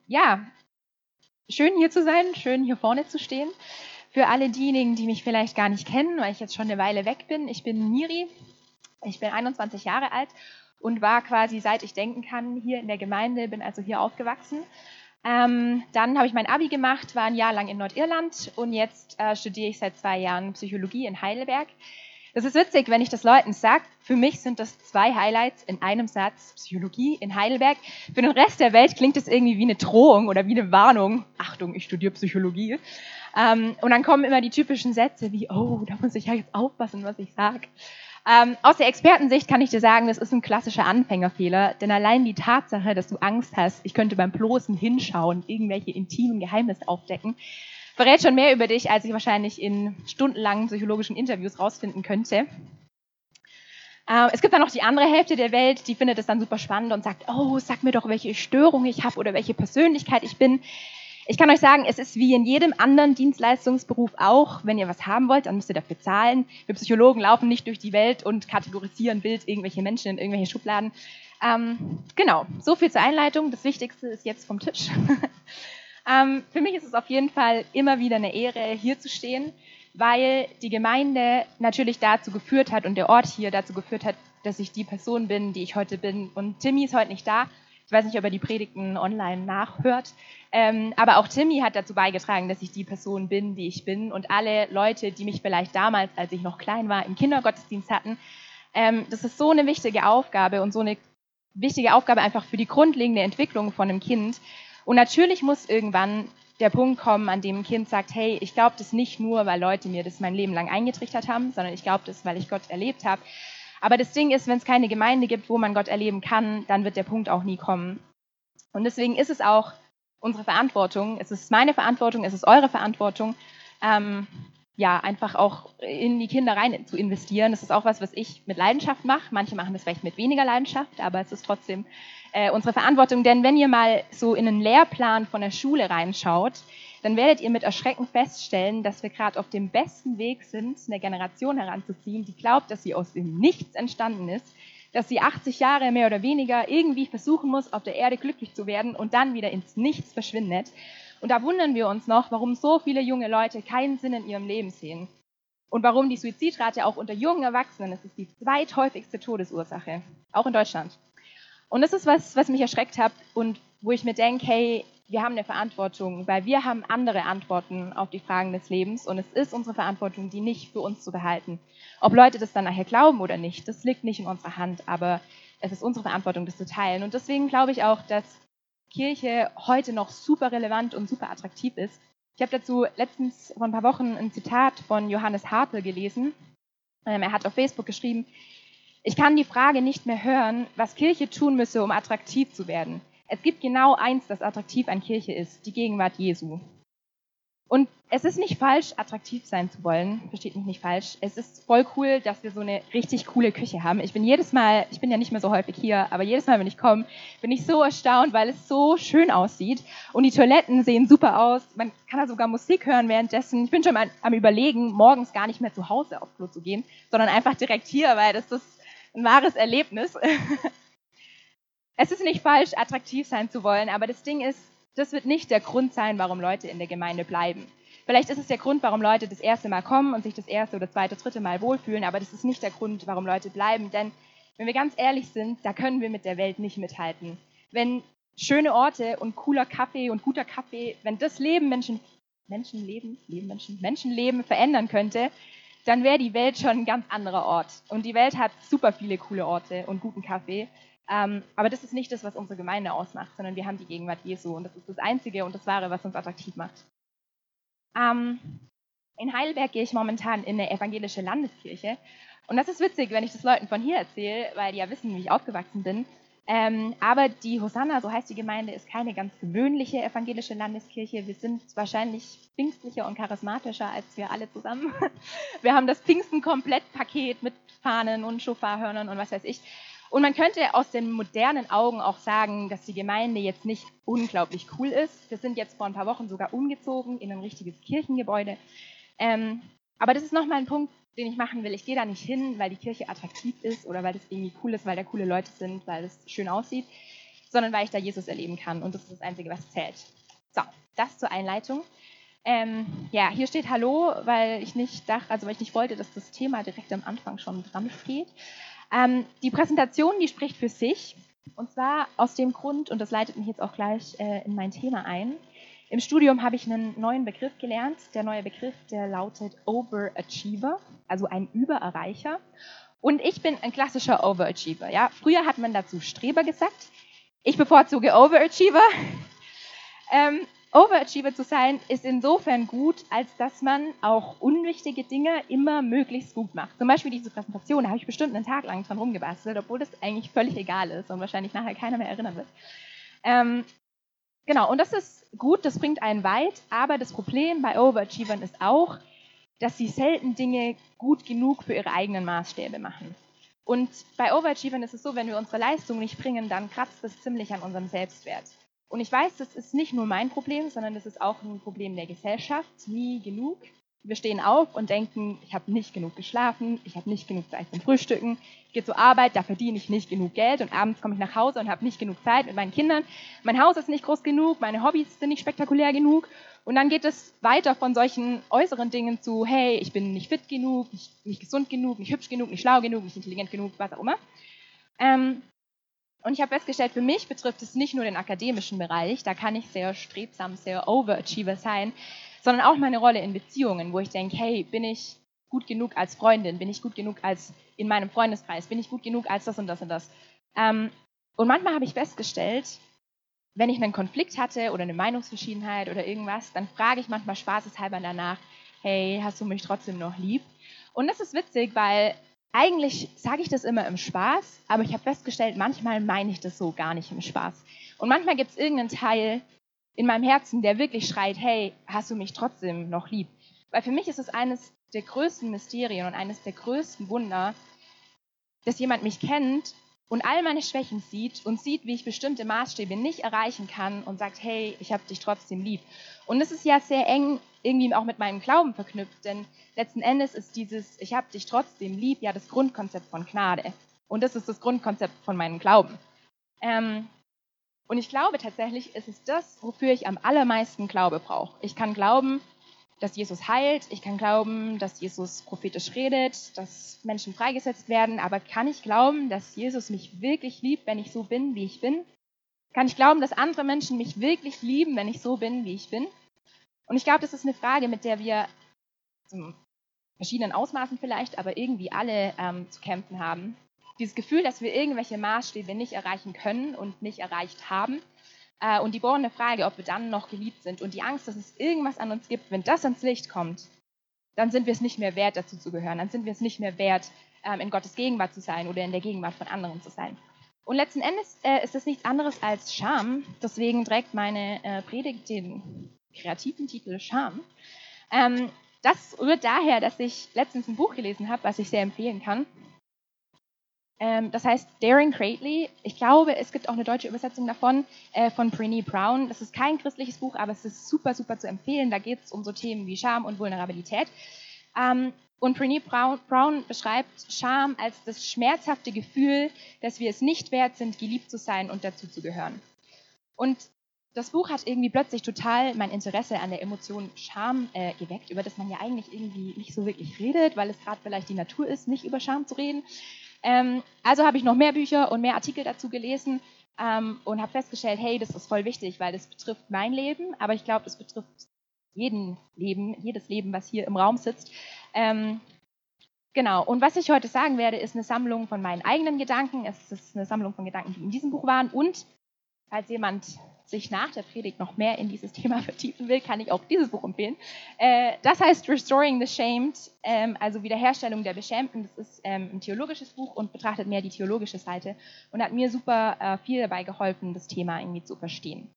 Ja, schön hier zu sein, schön hier vorne zu stehen. Für alle diejenigen, die mich vielleicht gar nicht kennen, weil ich jetzt schon eine Weile weg bin, ich bin Miri, ich bin 21 Jahre alt und war quasi, seit ich denken kann, hier in der Gemeinde, bin also hier aufgewachsen. Dann habe ich mein Abi gemacht, war ein Jahr lang in Nordirland und jetzt studiere ich seit 2 Jahren Psychologie in Heidelberg. Das ist witzig, wenn ich das Leuten sage. Für mich sind das 2 Highlights in einem Satz. Psychologie in Heidelberg. Für den Rest der Welt klingt das irgendwie wie eine Drohung oder wie eine Warnung. Achtung, ich studiere Psychologie. Und dann kommen immer die typischen Sätze wie, oh, da muss ich ja jetzt aufpassen, was ich sage. Aus der Expertensicht kann ich dir sagen, das ist ein klassischer Anfängerfehler, denn allein die Tatsache, dass du Angst hast, ich könnte beim bloßen Hinschauen irgendwelche intimen Geheimnisse aufdecken, verrät schon mehr über dich, als ich wahrscheinlich in stundenlangen psychologischen Interviews rausfinden könnte. Es gibt dann noch die andere Hälfte der Welt, die findet es dann super spannend und sagt, oh, sag mir doch, welche Störung ich habe oder welche Persönlichkeit ich bin. Ich kann euch sagen, es ist wie in jedem anderen Dienstleistungsberuf auch, wenn ihr was haben wollt, dann müsst ihr dafür zahlen. Wir Psychologen laufen nicht durch die Welt und kategorisieren wild irgendwelche Menschen in irgendwelche Schubladen. Genau, so viel zur Einleitung. Das Wichtigste ist jetzt vom Tisch. Für mich ist es auf jeden Fall immer wieder eine Ehre, hier zu stehen, weil die Gemeinde natürlich dazu geführt hat und der Ort hier dazu geführt hat, dass ich die Person bin, die ich heute bin. Und Timmy ist heute nicht da. Ich weiß nicht, ob er die Predigten online nachhört. Aber auch Timmy hat dazu beigetragen, dass ich die Person bin, die ich bin. Und alle Leute, die mich vielleicht damals, als ich noch klein war, im Kindergottesdienst hatten, das ist so eine wichtige Aufgabe und so eine wichtige Aufgabe einfach für die grundlegende Entwicklung von einem Kind. Und natürlich muss irgendwann der Punkt kommen, an dem ein Kind sagt, hey, ich glaube das nicht nur, weil Leute mir das mein Leben lang eingetrichtert haben, sondern ich glaube das, weil ich Gott erlebt habe. Aber das Ding ist, wenn es keine Gemeinde gibt, wo man Gott erleben kann, dann wird der Punkt auch nie kommen. Und deswegen ist es auch unsere Verantwortung, es ist meine Verantwortung, es ist eure Verantwortung, einfach auch in die Kinder rein zu investieren. Das ist auch was ich mit Leidenschaft mache. Manche machen das vielleicht mit weniger Leidenschaft, aber es ist trotzdem unsere Verantwortung. Denn wenn ihr mal so in einen Lehrplan von der Schule reinschaut, dann werdet ihr mit Erschrecken feststellen, dass wir gerade auf dem besten Weg sind, eine Generation heranzuziehen, die glaubt, dass sie aus dem Nichts entstanden ist, dass sie 80 Jahre mehr oder weniger irgendwie versuchen muss, auf der Erde glücklich zu werden und dann wieder ins Nichts verschwindet. Und da wundern wir uns noch, warum so viele junge Leute keinen Sinn in ihrem Leben sehen. Und warum die Suizidrate auch unter jungen Erwachsenen, das ist die zweithäufigste Todesursache, auch in Deutschland. Und das ist was mich erschreckt hat und wo ich mir denke, hey, wir haben eine Verantwortung, weil wir haben andere Antworten auf die Fragen des Lebens und es ist unsere Verantwortung, die nicht für uns zu behalten. Ob Leute das dann nachher glauben oder nicht, das liegt nicht in unserer Hand, aber es ist unsere Verantwortung, das zu teilen. Und deswegen glaube ich auch, dass Kirche heute noch super relevant und super attraktiv ist. Ich habe dazu letztens vor ein paar Wochen ein Zitat von Johannes Hartl gelesen. Er hat auf Facebook geschrieben, ich kann die Frage nicht mehr hören, was Kirche tun müsse, um attraktiv zu werden. Es gibt genau eins, das attraktiv an Kirche ist, die Gegenwart Jesu. Und es ist nicht falsch, attraktiv sein zu wollen, versteht mich nicht falsch. Es ist voll cool, dass wir so eine richtig coole Küche haben. Ich bin ja nicht mehr so häufig hier, aber jedes Mal, wenn ich komme, bin ich so erstaunt, weil es so schön aussieht. Und die Toiletten sehen super aus. Man kann da sogar Musik hören währenddessen. Ich bin schon am Überlegen, morgens gar nicht mehr zu Hause aufs Klo zu gehen, sondern einfach direkt hier, weil das ist ein wahres Erlebnis. Es ist nicht falsch, attraktiv sein zu wollen, aber das Ding ist, das wird nicht der Grund sein, warum Leute in der Gemeinde bleiben. Vielleicht ist es der Grund, warum Leute das erste Mal kommen und sich das erste oder zweite, dritte Mal wohlfühlen, aber das ist nicht der Grund, warum Leute bleiben. Denn wenn wir ganz ehrlich sind, da können wir mit der Welt nicht mithalten. Wenn schöne Orte und cooler Kaffee und guter Kaffee, wenn das Menschenleben verändern könnte, dann wäre die Welt schon ein ganz anderer Ort. Und die Welt hat super viele coole Orte und guten Kaffee. Aber das ist nicht das, was unsere Gemeinde ausmacht, sondern wir haben die Gegenwart Jesu. Und das ist das Einzige und das Wahre, was uns attraktiv macht. In Heidelberg gehe ich momentan in eine evangelische Landeskirche. Und das ist witzig, wenn ich das Leuten von hier erzähle, weil die ja wissen, wie ich aufgewachsen bin. Aber die Hosanna, so heißt die Gemeinde, ist keine ganz gewöhnliche evangelische Landeskirche. Wir sind wahrscheinlich pfingstlicher und charismatischer als wir alle zusammen. Wir haben das Pfingsten-Komplettpaket mit Fahnen und Schofarhörnern und was weiß ich. Und man könnte aus den modernen Augen auch sagen, dass die Gemeinde jetzt nicht unglaublich cool ist. Wir sind jetzt vor ein paar Wochen sogar umgezogen in ein richtiges Kirchengebäude. Aber das ist nochmal ein Punkt, den ich machen will. Ich gehe da nicht hin, weil die Kirche attraktiv ist oder weil das irgendwie cool ist, weil da coole Leute sind, weil es schön aussieht. sondern weil ich da Jesus erleben kann. Und das ist das Einzige, was zählt. So, das zur Einleitung. Ja, hier steht Hallo, weil ich nicht wollte, dass das Thema direkt am Anfang schon dran steht. Die Präsentation, die spricht für sich. Und zwar aus dem Grund, und das leitet mich jetzt auch gleich in mein Thema ein. Im Studium habe ich einen neuen Begriff gelernt. Der neue Begriff, der lautet Overachiever, also ein Übererreicher. Und ich bin ein klassischer Overachiever. Ja? Früher hat man dazu Streber gesagt. Ich bevorzuge Overachiever. Overachiever zu sein ist insofern gut, als dass man auch unwichtige Dinge immer möglichst gut macht. Zum Beispiel diese Präsentation, da habe ich bestimmt einen Tag lang dran rumgebastelt, obwohl das eigentlich völlig egal ist und wahrscheinlich nachher keiner mehr erinnern wird. Genau, und das ist gut, das bringt einen weit, aber das Problem bei Overachievern ist auch, dass sie selten Dinge gut genug für ihre eigenen Maßstäbe machen. Und bei Overachievern ist es so, wenn wir unsere Leistung nicht bringen, dann kratzt das ziemlich an unserem Selbstwert. Und ich weiß, das ist nicht nur mein Problem, sondern das ist auch ein Problem der Gesellschaft. Nie genug. Wir stehen auf und denken, ich habe nicht genug geschlafen, ich habe nicht genug Zeit zum Frühstücken, ich gehe zur Arbeit, da verdiene ich nicht genug Geld und abends komme ich nach Hause und habe nicht genug Zeit mit meinen Kindern. Mein Haus ist nicht groß genug, meine Hobbys sind nicht spektakulär genug. Und dann geht es weiter von solchen äußeren Dingen zu, hey, ich bin nicht fit genug, nicht gesund genug, nicht hübsch genug, nicht schlau genug, nicht intelligent genug, was auch immer. Und ich habe festgestellt, für mich betrifft es nicht nur den akademischen Bereich, da kann ich sehr strebsam, sehr Overachiever sein, sondern auch meine Rolle in Beziehungen, wo ich denke, hey, bin ich gut genug als Freundin, bin ich gut genug als in meinem Freundeskreis, bin ich gut genug als das und das und das. Und manchmal habe ich festgestellt, wenn ich einen Konflikt hatte oder eine Meinungsverschiedenheit oder irgendwas, dann frage ich manchmal spaßeshalber danach, hey, hast du mich trotzdem noch lieb? Und das ist witzig, weil eigentlich sage ich das immer im Spaß, aber ich habe festgestellt, manchmal meine ich das so gar nicht im Spaß. Und manchmal gibt es irgendeinen Teil in meinem Herzen, der wirklich schreit, hey, hast du mich trotzdem noch lieb? Weil für mich ist es eines der größten Mysterien und eines der größten Wunder, dass jemand mich kennt und all meine Schwächen sieht und sieht, wie ich bestimmte Maßstäbe nicht erreichen kann und sagt, hey, ich habe dich trotzdem lieb. Und das ist ja sehr eng irgendwie auch mit meinem Glauben verknüpft, denn letzten Endes ist dieses ich habe dich trotzdem lieb ja das Grundkonzept von Gnade. Und das ist das Grundkonzept von meinem Glauben. Und ich glaube tatsächlich, es ist das, wofür ich am allermeisten Glaube brauche. Ich kann glauben, dass Jesus heilt, ich kann glauben, dass Jesus prophetisch redet, dass Menschen freigesetzt werden, aber kann ich glauben, dass Jesus mich wirklich liebt, wenn ich so bin, wie ich bin? Kann ich glauben, dass andere Menschen mich wirklich lieben, wenn ich so bin, wie ich bin? Und ich glaube, das ist eine Frage, mit der wir in verschiedenen Ausmaßen vielleicht, aber irgendwie alle zu kämpfen haben. Dieses Gefühl, dass wir irgendwelche Maßstäbe nicht erreichen können und nicht erreicht haben. Und die bohrende Frage, ob wir dann noch geliebt sind. Und die Angst, dass es irgendwas an uns gibt, wenn das ans Licht kommt, dann sind wir es nicht mehr wert, dazu zu gehören. Dann sind wir es nicht mehr wert, in Gottes Gegenwart zu sein oder in der Gegenwart von anderen zu sein. Und letzten Endes ist das nichts anderes als Scham. Deswegen trägt meine Predigt den kreativen Titel Scham. Das rührt daher, dass ich letztens ein Buch gelesen habe, was ich sehr empfehlen kann. Das heißt Daring Greatly. Ich glaube, es gibt auch eine deutsche Übersetzung davon, von Brené Brown. Das ist kein christliches Buch, aber es ist super, super zu empfehlen. Da geht es um so Themen wie Scham und Vulnerabilität. Und Brené Brown beschreibt Scham als das schmerzhafte Gefühl, dass wir es nicht wert sind, geliebt zu sein und dazu zu gehören. Und das Buch hat irgendwie plötzlich total mein Interesse an der Emotion Scham geweckt, über das man ja eigentlich irgendwie nicht so wirklich redet, weil es gerade vielleicht die Natur ist, nicht über Scham zu reden. Also habe ich noch mehr Bücher und mehr Artikel dazu gelesen und habe festgestellt, hey, das ist voll wichtig, weil das betrifft mein Leben, aber ich glaube, das betrifft jedes Leben, was hier im Raum sitzt. Genau, und was ich heute sagen werde, ist eine Sammlung von meinen eigenen Gedanken. Es ist eine Sammlung von Gedanken, die in diesem Buch waren. Und falls jemand sich nach der Predigt noch mehr in dieses Thema vertiefen will, kann ich auch dieses Buch empfehlen. Das heißt Restoring the Shamed, also Wiederherstellung der Beschämten. Das ist ein theologisches Buch und betrachtet mehr die theologische Seite und hat mir super viel dabei geholfen, das Thema irgendwie zu verstehen.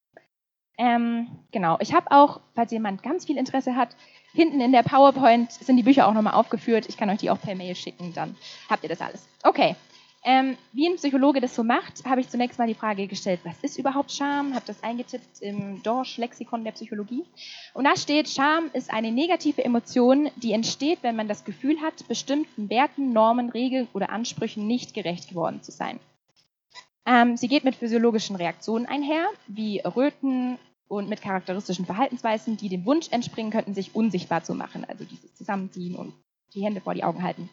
Genau, ich habe auch, falls jemand ganz viel Interesse hat, hinten in der PowerPoint sind die Bücher auch nochmal aufgeführt. Ich kann euch die auch per Mail schicken, dann habt ihr das alles. Okay. Wie ein Psychologe das so macht, habe ich zunächst mal die Frage gestellt, was ist überhaupt Scham? Habe das eingetippt im Dorsch-Lexikon der Psychologie. Und da steht, Scham ist eine negative Emotion, die entsteht, wenn man das Gefühl hat, bestimmten Werten, Normen, Regeln oder Ansprüchen nicht gerecht geworden zu sein. Sie geht mit physiologischen Reaktionen einher, wie Röten und mit charakteristischen Verhaltensweisen, die dem Wunsch entspringen könnten, sich unsichtbar zu machen, also dieses Zusammenziehen und die Hände vor die Augen halten.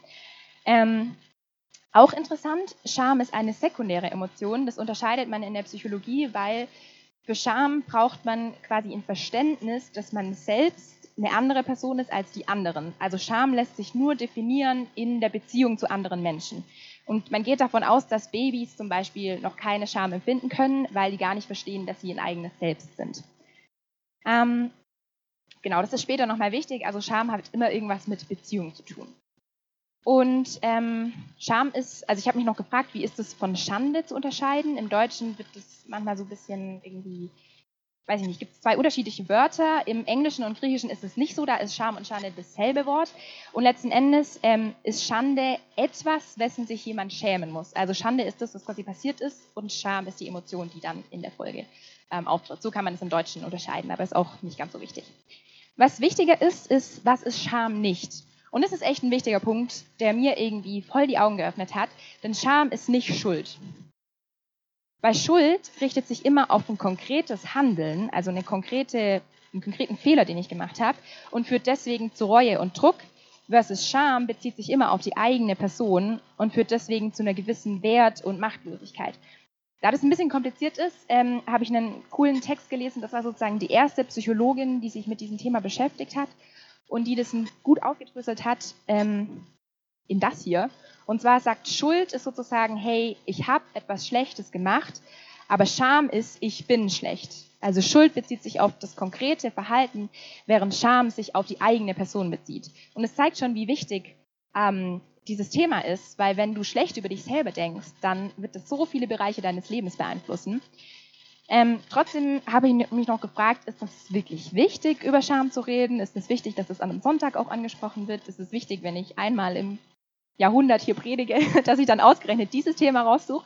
Auch interessant, Scham ist eine sekundäre Emotion. Das unterscheidet man in der Psychologie, weil für Scham braucht man quasi ein Verständnis, dass man selbst eine andere Person ist als die anderen. Also Scham lässt sich nur definieren in der Beziehung zu anderen Menschen. Und man geht davon aus, dass Babys zum Beispiel noch keine Scham empfinden können, weil die gar nicht verstehen, dass sie ein eigenes Selbst sind. Genau, das ist später nochmal wichtig. Also Scham hat immer irgendwas mit Beziehung zu tun. Und Scham ist, also ich habe mich noch gefragt, wie ist das von Schande zu unterscheiden? Im Deutschen wird das manchmal so ein bisschen irgendwie, weiß ich nicht, gibt es 2 unterschiedliche Wörter. Im Englischen und Griechischen ist es nicht so, da ist Scham und Schande dasselbe Wort. Und letzten Endes ist Schande etwas, wessen sich jemand schämen muss. Also Schande ist das, was quasi passiert ist, und Scham ist die Emotion, die dann in der Folge auftritt. So kann man es im Deutschen unterscheiden, aber ist auch nicht ganz so wichtig. Was wichtiger ist, was ist Scham nicht? Und das ist echt ein wichtiger Punkt, der mir irgendwie voll die Augen geöffnet hat, denn Scham ist nicht Schuld. Weil Schuld richtet sich immer auf ein konkretes Handeln, also einen konkreten Fehler, den ich gemacht habe, und führt deswegen zu Reue und Druck, versus Scham bezieht sich immer auf die eigene Person und führt deswegen zu einer gewissen Wert- und Machtlosigkeit. Da das ein bisschen kompliziert ist, habe ich einen coolen Text gelesen, das war sozusagen die erste Psychologin, die sich mit diesem Thema beschäftigt hat und die das gut aufgedröselt hat in das hier. Und zwar sagt, Schuld ist sozusagen, hey, ich habe etwas Schlechtes gemacht, aber Scham ist, ich bin schlecht. Also Schuld bezieht sich auf das konkrete Verhalten, während Scham sich auf die eigene Person bezieht. Und es zeigt schon, wie wichtig dieses Thema ist, weil wenn du schlecht über dich selber denkst, dann wird das so viele Bereiche deines Lebens beeinflussen. Trotzdem habe ich mich noch gefragt, ist das wirklich wichtig, über Scham zu reden? Ist es wichtig, dass es an einem Sonntag auch angesprochen wird? Ist es wichtig, wenn ich einmal im Jahrhundert hier predige, dass ich dann ausgerechnet dieses Thema raussuche?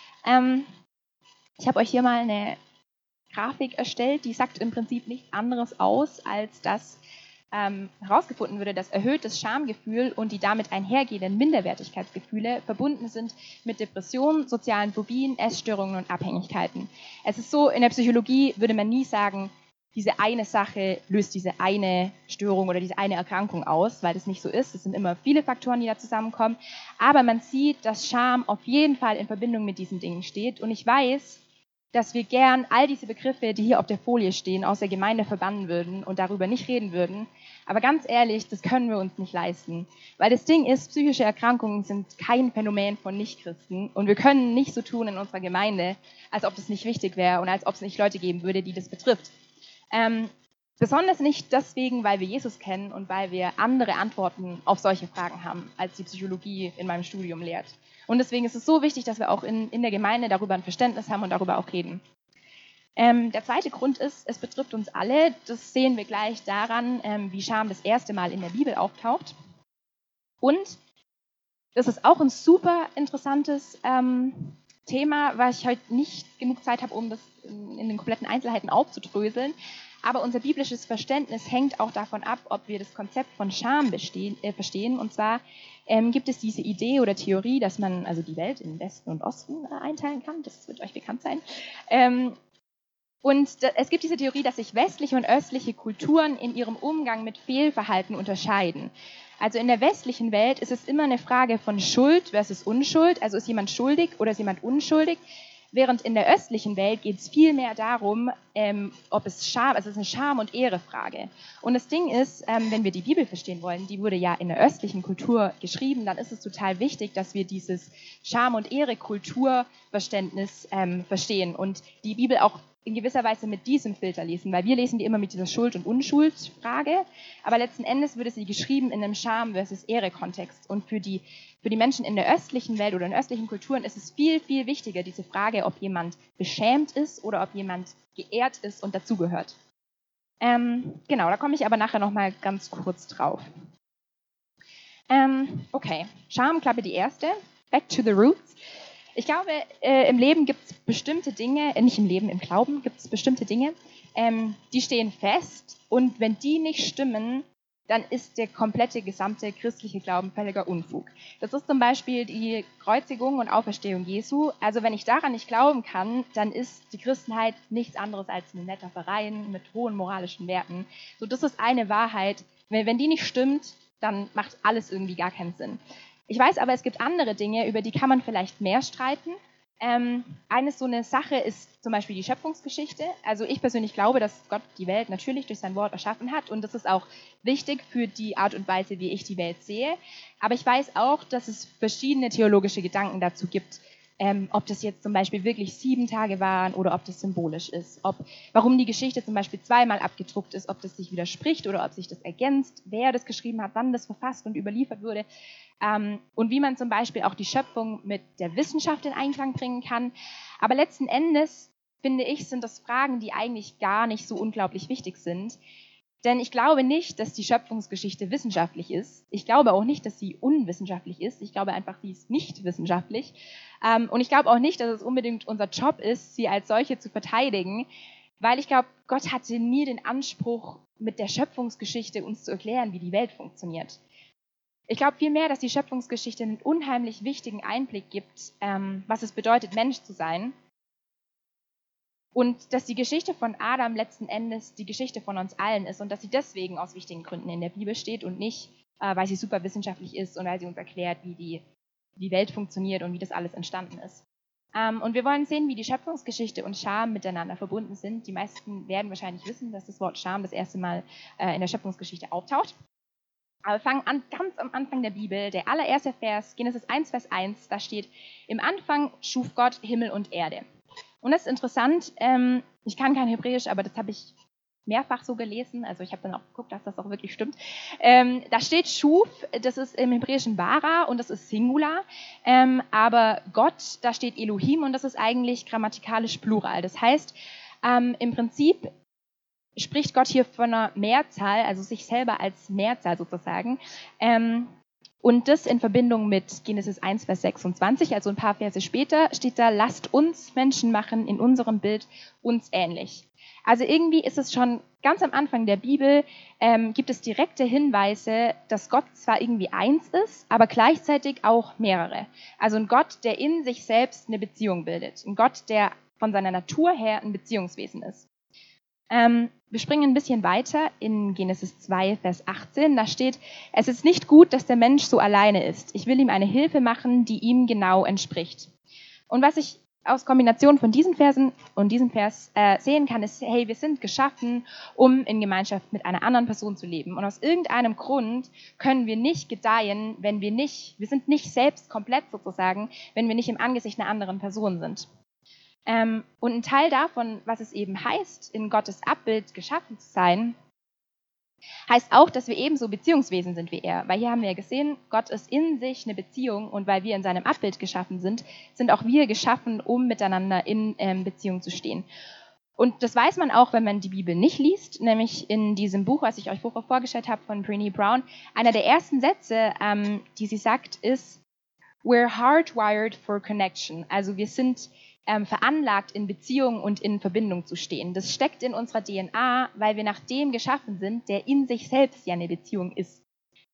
Ich habe euch hier mal eine Grafik erstellt, die sagt im Prinzip nichts anderes aus, als dass herausgefunden wurde, dass erhöhtes Schamgefühl und die damit einhergehenden Minderwertigkeitsgefühle verbunden sind mit Depressionen, sozialen Phobien, Essstörungen und Abhängigkeiten. Es ist so, in der Psychologie würde man nie sagen, diese eine Sache löst diese eine Störung oder diese eine Erkrankung aus, weil das nicht so ist. Es sind immer viele Faktoren, die da zusammenkommen. Aber man sieht, dass Scham auf jeden Fall in Verbindung mit diesen Dingen steht. Und ich weiß, dass wir gern all diese Begriffe, die hier auf der Folie stehen, aus der Gemeinde verbannen würden und darüber nicht reden würden. Aber ganz ehrlich, das können wir uns nicht leisten. Weil das Ding ist, psychische Erkrankungen sind kein Phänomen von Nichtchristen. Und wir können nicht so tun in unserer Gemeinde, als ob das nicht wichtig wäre und als ob es nicht Leute geben würde, die das betrifft. Besonders nicht deswegen, weil wir Jesus kennen und weil wir andere Antworten auf solche Fragen haben, als die Psychologie in meinem Studium lehrt. Und deswegen ist es so wichtig, dass wir auch in der Gemeinde darüber ein Verständnis haben und darüber auch reden. Der zweite Grund ist, es betrifft uns alle. Das sehen wir gleich daran, wie Scham das erste Mal in der Bibel auftaucht. Und das ist auch ein super interessantes Thema, weil ich heute nicht genug Zeit habe, um das in den kompletten Einzelheiten aufzudröseln. Aber unser biblisches Verständnis hängt auch davon ab, ob wir das Konzept von Scham verstehen. Und zwar gibt es diese Idee oder Theorie, dass man also die Welt in Westen und Osten einteilen kann. Das wird euch bekannt sein. Es gibt diese Theorie, dass sich westliche und östliche Kulturen in ihrem Umgang mit Fehlverhalten unterscheiden. Also in der westlichen Welt ist es immer eine Frage von Schuld versus Unschuld. Also ist jemand schuldig oder ist jemand unschuldig? Während in der östlichen Welt geht es viel mehr darum, ob es Scham, also es ist eine Scham- und Ehre-Frage. Und das Ding ist, wenn wir die Bibel verstehen wollen, die wurde ja in der östlichen Kultur geschrieben, dann ist es total wichtig, dass wir dieses Scham- und Ehre-Kulturverständnis verstehen und die Bibel auch in gewisser Weise mit diesem Filter lesen, weil wir lesen die immer mit dieser Schuld- und Unschuld-Frage, aber letzten Endes wurde sie geschrieben in einem Scham- versus Ehre-Kontext. Und für die Menschen in der östlichen Welt oder in östlichen Kulturen ist es viel, viel wichtiger, diese Frage, ob jemand beschämt ist oder ob jemand geehrt ist und dazugehört. Genau, da komme ich aber nachher nochmal ganz kurz drauf. Okay, Schamklappe die erste. Back to the roots. Ich glaube, im Leben gibt es bestimmte Dinge, nicht im Leben, im Glauben gibt es bestimmte Dinge, die stehen fest und wenn die nicht stimmen, dann ist der komplette, gesamte christliche Glauben völliger Unfug. Das ist zum Beispiel die Kreuzigung und Auferstehung Jesu. Also wenn ich daran nicht glauben kann, dann ist die Christenheit nichts anderes als ein netter Verein mit hohen moralischen Werten. So, das ist eine Wahrheit. Wenn die nicht stimmt, dann macht alles irgendwie gar keinen Sinn. Ich weiß aber, es gibt andere Dinge, über die kann man vielleicht mehr streiten. Eine so eine Sache ist zum Beispiel die Schöpfungsgeschichte. Also ich persönlich glaube, dass Gott die Welt natürlich durch sein Wort erschaffen hat und das ist auch wichtig für die Art und Weise, wie ich die Welt sehe. Aber ich weiß auch, dass es verschiedene theologische Gedanken dazu gibt, ob das jetzt zum Beispiel wirklich 7 Tage waren oder ob das symbolisch ist. Warum die Geschichte zum Beispiel zweimal abgedruckt ist, ob das sich widerspricht oder ob sich das ergänzt, wer das geschrieben hat, wann das verfasst und überliefert wurde. Und wie man zum Beispiel auch die Schöpfung mit der Wissenschaft in Einklang bringen kann. Aber letzten Endes, finde ich, sind das Fragen, die eigentlich gar nicht so unglaublich wichtig sind. Denn ich glaube nicht, dass die Schöpfungsgeschichte wissenschaftlich ist. Ich glaube auch nicht, dass sie unwissenschaftlich ist. Ich glaube einfach, sie ist nicht wissenschaftlich. Und ich glaube auch nicht, dass es unbedingt unser Job ist, sie als solche zu verteidigen. Weil ich glaube, Gott hatte nie den Anspruch, mit der Schöpfungsgeschichte uns zu erklären, wie die Welt funktioniert. Ich glaube vielmehr, dass die Schöpfungsgeschichte einen unheimlich wichtigen Einblick gibt, was es bedeutet, Mensch zu sein. Und dass die Geschichte von Adam letzten Endes die Geschichte von uns allen ist und dass sie deswegen aus wichtigen Gründen in der Bibel steht und nicht, weil sie super wissenschaftlich ist und weil sie uns erklärt, wie die Welt funktioniert und wie das alles entstanden ist. Und wir wollen sehen, wie die Schöpfungsgeschichte und Scham miteinander verbunden sind. Die meisten werden wahrscheinlich wissen, dass das Wort Scham das erste Mal in der Schöpfungsgeschichte auftaucht. Aber wir fangen an, ganz am Anfang der Bibel, der allererste Vers, Genesis 1, Vers 1, da steht, im Anfang schuf Gott Himmel und Erde. Und das ist interessant, ich kann kein Hebräisch, aber das habe ich mehrfach so gelesen, also ich habe dann auch geguckt, dass das auch wirklich stimmt. Da steht schuf, das ist im Hebräischen bara und das ist Singular, aber Gott, da steht Elohim und das ist eigentlich grammatikalisch Plural. Das heißt, im Prinzip spricht Gott hier von einer Mehrzahl, also sich selber als Mehrzahl sozusagen. Und das in Verbindung mit Genesis 1, Vers 26, also ein paar Verse später, steht da, lasst uns Menschen machen in unserem Bild uns ähnlich. Also irgendwie ist es schon ganz am Anfang der Bibel, gibt es direkte Hinweise, dass Gott zwar irgendwie eins ist, aber gleichzeitig auch mehrere. Also ein Gott, der in sich selbst eine Beziehung bildet. Ein Gott, der von seiner Natur her ein Beziehungswesen ist. Wir springen ein bisschen weiter in Genesis 2, Vers 18. Da steht, es ist nicht gut, dass der Mensch so alleine ist. Ich will ihm eine Hilfe machen, die ihm genau entspricht. Und was ich aus Kombination von diesen Versen und diesem Vers sehen kann, ist, hey, wir sind geschaffen, um in Gemeinschaft mit einer anderen Person zu leben. Und aus irgendeinem Grund können wir nicht gedeihen, wir sind nicht selbst komplett sozusagen, wenn wir nicht im Angesicht einer anderen Person sind. Und ein Teil davon, was es eben heißt, in Gottes Abbild geschaffen zu sein, heißt auch, dass wir ebenso Beziehungswesen sind wie er. Weil hier haben wir ja gesehen, Gott ist in sich eine Beziehung und weil wir in seinem Abbild geschaffen sind, sind auch wir geschaffen, um miteinander in Beziehung zu stehen. Und das weiß man auch, wenn man die Bibel nicht liest, nämlich in diesem Buch, was ich euch vorher vorgestellt habe von Brené Brown. Einer der ersten Sätze, die sie sagt, ist, we're hardwired for connection. Also wir sind veranlagt, in Beziehung und in Verbindung zu stehen. Das steckt in unserer DNA, weil wir nach dem geschaffen sind, der in sich selbst ja eine Beziehung ist.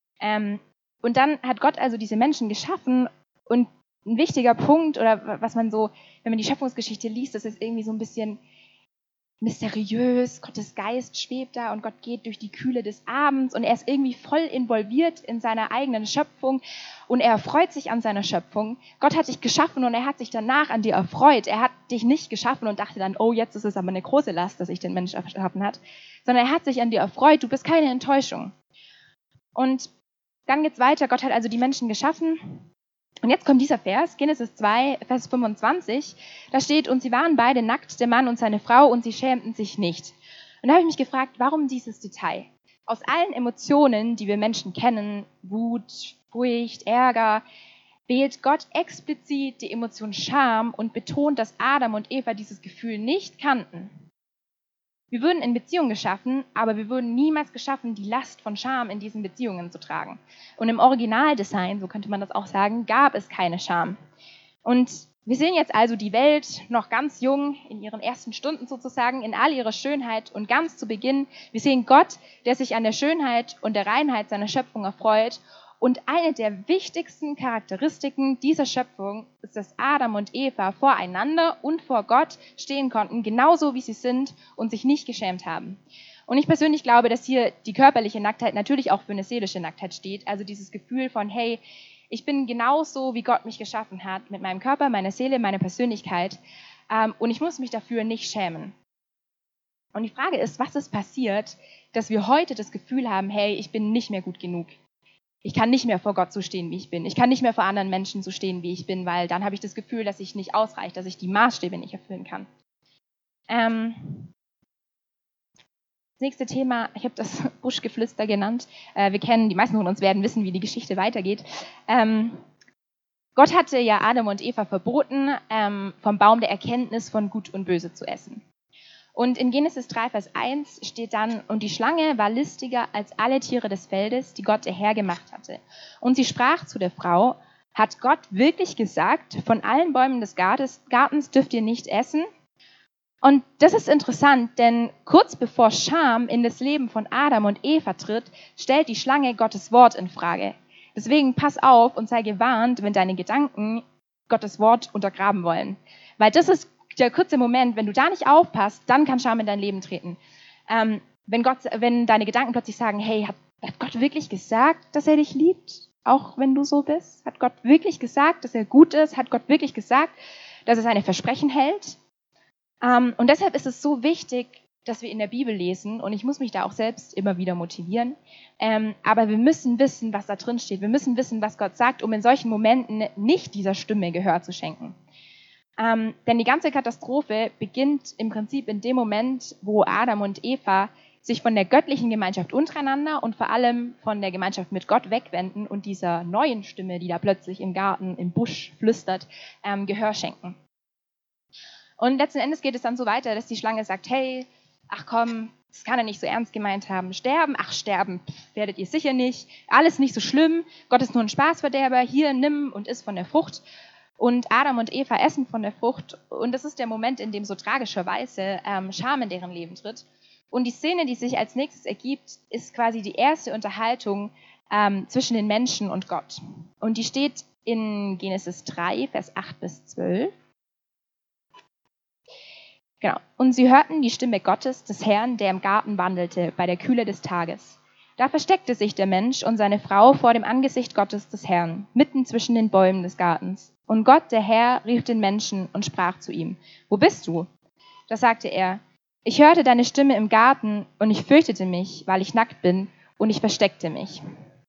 Und dann hat Gott also diese Menschen geschaffen und ein wichtiger Punkt, oder was man so, wenn man die Schöpfungsgeschichte liest, das ist irgendwie so ein bisschen mysteriös, Gottes Geist schwebt da und Gott geht durch die Kühle des Abends und er ist irgendwie voll involviert in seiner eigenen Schöpfung und er erfreut sich an seiner Schöpfung. Gott hat dich geschaffen und er hat sich danach an dir erfreut. Er hat dich nicht geschaffen und dachte dann, oh, jetzt ist es aber eine große Last, dass ich den Menschen erschaffen hat, sondern er hat sich an dir erfreut. Du bist keine Enttäuschung. Und dann geht's weiter. Gott hat also die Menschen geschaffen. Und jetzt kommt dieser Vers, Genesis 2, Vers 25, da steht, und sie waren beide nackt, der Mann und seine Frau, und sie schämten sich nicht. Und da habe ich mich gefragt, warum dieses Detail? Aus allen Emotionen, die wir Menschen kennen, Wut, Furcht, Ärger, wählt Gott explizit die Emotion Scham und betont, dass Adam und Eva dieses Gefühl nicht kannten. Wir würden in Beziehungen geschaffen, aber wir würden niemals geschaffen, die Last von Scham in diesen Beziehungen zu tragen. Und im Originaldesign, so könnte man das auch sagen, gab es keine Scham. Und Wir sehen jetzt also die Welt noch ganz jung, in ihren ersten Stunden sozusagen, in all ihrer Schönheit und ganz zu Beginn. Wir sehen Gott, der sich an der Schönheit und der Reinheit seiner Schöpfung erfreut. Und eine der wichtigsten Charakteristiken dieser Schöpfung ist, dass Adam und Eva voreinander und vor Gott stehen konnten, genauso wie sie sind und sich nicht geschämt haben. Und ich persönlich glaube, dass hier die körperliche Nacktheit natürlich auch für eine seelische Nacktheit steht. Also dieses Gefühl von, hey, ich bin genauso, wie Gott mich geschaffen hat, mit meinem Körper, meiner Seele, meiner Persönlichkeit. Und ich muss mich dafür nicht schämen. Und die Frage ist, was ist passiert, dass wir heute das Gefühl haben, hey, ich bin nicht mehr gut genug. Ich kann nicht mehr vor Gott so stehen, wie ich bin. Ich kann nicht mehr vor anderen Menschen so stehen, wie ich bin, weil dann habe ich das Gefühl, dass ich nicht ausreiche, dass ich die Maßstäbe nicht erfüllen kann. Das nächste Thema, ich habe das Buschgeflüster genannt. Die meisten von uns werden wissen, wie die Geschichte weitergeht. Gott hatte ja Adam und Eva verboten, vom Baum der Erkenntnis von Gut und Böse zu essen. Und in Genesis 3, Vers 1 steht dann, und die Schlange war listiger als alle Tiere des Feldes, die Gott der Herr gemacht hatte. Und sie sprach zu der Frau, hat Gott wirklich gesagt, von allen Bäumen des Gartens dürft ihr nicht essen? Und das ist interessant, denn kurz bevor Scham in das Leben von Adam und Eva tritt, stellt die Schlange Gottes Wort in Frage. Deswegen pass auf und sei gewarnt, wenn deine Gedanken Gottes Wort untergraben wollen. Weil das ist der kurze Moment, wenn du da nicht aufpasst, dann kann Scham in dein Leben treten. Wenn deine Gedanken plötzlich sagen, hey, hat Gott wirklich gesagt, dass er dich liebt, auch wenn du so bist? Hat Gott wirklich gesagt, dass er gut ist? Hat Gott wirklich gesagt, dass er seine Versprechen hält? Und deshalb ist es so wichtig, dass wir in der Bibel lesen, und ich muss mich da auch selbst immer wieder motivieren, aber wir müssen wissen, was da drin steht. Wir müssen wissen, was Gott sagt, um in solchen Momenten nicht dieser Stimme Gehör zu schenken. Denn die ganze Katastrophe beginnt im Prinzip in dem Moment, wo Adam und Eva sich von der göttlichen Gemeinschaft untereinander und vor allem von der Gemeinschaft mit Gott wegwenden und dieser neuen Stimme, die da plötzlich im Garten, im Busch flüstert, Gehör schenken. Und letzten Endes geht es dann so weiter, dass die Schlange sagt, hey, ach komm, das kann er nicht so ernst gemeint haben. Sterben? Ach, sterben werdet ihr sicher nicht. Alles nicht so schlimm. Gott ist nur ein Spaßverderber. Hier, nimm und iss von der Frucht. Und Adam und Eva essen von der Frucht. Und das ist der Moment, in dem so tragischerweise Scham in deren Leben tritt. Und die Szene, die sich als nächstes ergibt, ist quasi die erste Unterhaltung zwischen den Menschen und Gott. Und die steht in Genesis 3, Vers 8 bis 12. Genau. Und sie hörten die Stimme Gottes, des Herrn, der im Garten wandelte, bei der Kühle des Tages. Da versteckte sich der Mensch und seine Frau vor dem Angesicht Gottes des Herrn, mitten zwischen den Bäumen des Gartens. Und Gott, der Herr, rief den Menschen und sprach zu ihm, wo bist du? Da sagte er, ich hörte deine Stimme im Garten und ich fürchtete mich, weil ich nackt bin, und ich versteckte mich.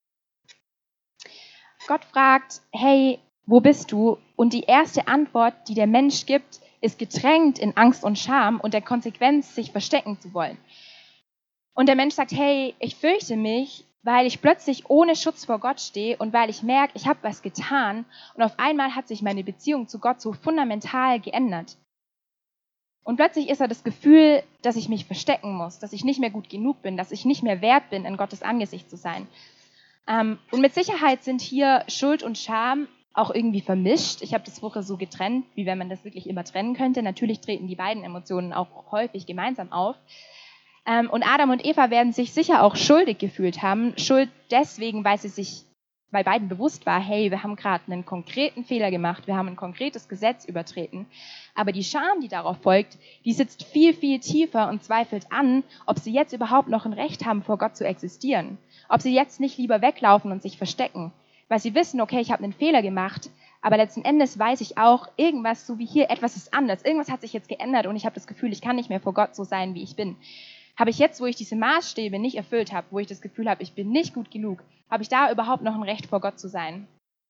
Gott fragt, hey, wo bist du? Und die erste Antwort, die der Mensch gibt, ist getränkt in Angst und Scham und der Konsequenz, sich verstecken zu wollen. Und der Mensch sagt, hey, ich fürchte mich, weil ich plötzlich ohne Schutz vor Gott stehe und weil ich merke, ich habe was getan und auf einmal hat sich meine Beziehung zu Gott so fundamental geändert. Und plötzlich ist er das Gefühl, dass ich mich verstecken muss, dass ich nicht mehr gut genug bin, dass ich nicht mehr wert bin, in Gottes Angesicht zu sein. Und mit Sicherheit sind hier Schuld und Scham auch irgendwie vermischt. Ich habe das vorher so getrennt, wie wenn man das wirklich immer trennen könnte. Natürlich treten die beiden Emotionen auch häufig gemeinsam auf. Und Adam und Eva werden sich sicher auch schuldig gefühlt haben. Schuld deswegen, weil beiden bewusst war, hey, wir haben gerade einen konkreten Fehler gemacht, wir haben ein konkretes Gesetz übertreten. Aber die Scham, die darauf folgt, die sitzt viel, viel tiefer und zweifelt an, ob sie jetzt überhaupt noch ein Recht haben, vor Gott zu existieren. Ob sie jetzt nicht lieber weglaufen und sich verstecken. Weil sie wissen, okay, ich habe einen Fehler gemacht, aber letzten Endes weiß ich auch, irgendwas, so wie hier, etwas ist anders. Irgendwas hat sich jetzt geändert und ich habe das Gefühl, ich kann nicht mehr vor Gott so sein, wie ich bin. Habe ich jetzt, wo ich diese Maßstäbe nicht erfüllt habe, wo ich das Gefühl habe, ich bin nicht gut genug, habe ich da überhaupt noch ein Recht, vor Gott zu sein?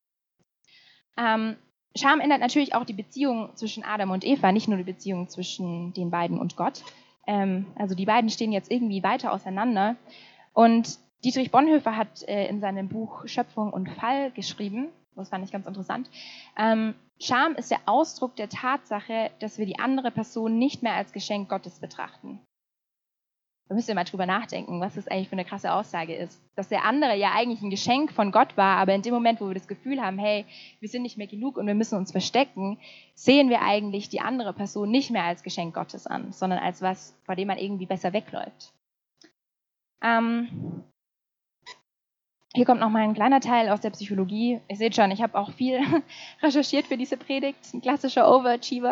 Scham ändert natürlich auch die Beziehung zwischen Adam und Eva, nicht nur die Beziehung zwischen den beiden und Gott. Also die beiden stehen jetzt irgendwie weiter auseinander. Und Dietrich Bonhoeffer hat in seinem Buch Schöpfung und Fall geschrieben, das fand ich ganz interessant, Scham ist der Ausdruck der Tatsache, dass wir die andere Person nicht mehr als Geschenk Gottes betrachten. Da müsst ihr mal drüber nachdenken, was das eigentlich für eine krasse Aussage ist. Dass der andere ja eigentlich ein Geschenk von Gott war, aber in dem Moment, wo wir das Gefühl haben, hey, wir sind nicht mehr genug und wir müssen uns verstecken, sehen wir eigentlich die andere Person nicht mehr als Geschenk Gottes an, sondern als was, vor dem man irgendwie besser wegläuft. Hier kommt noch mal ein kleiner Teil aus der Psychologie. Ihr seht schon, ich habe auch viel recherchiert für diese Predigt, ein klassischer Overachiever.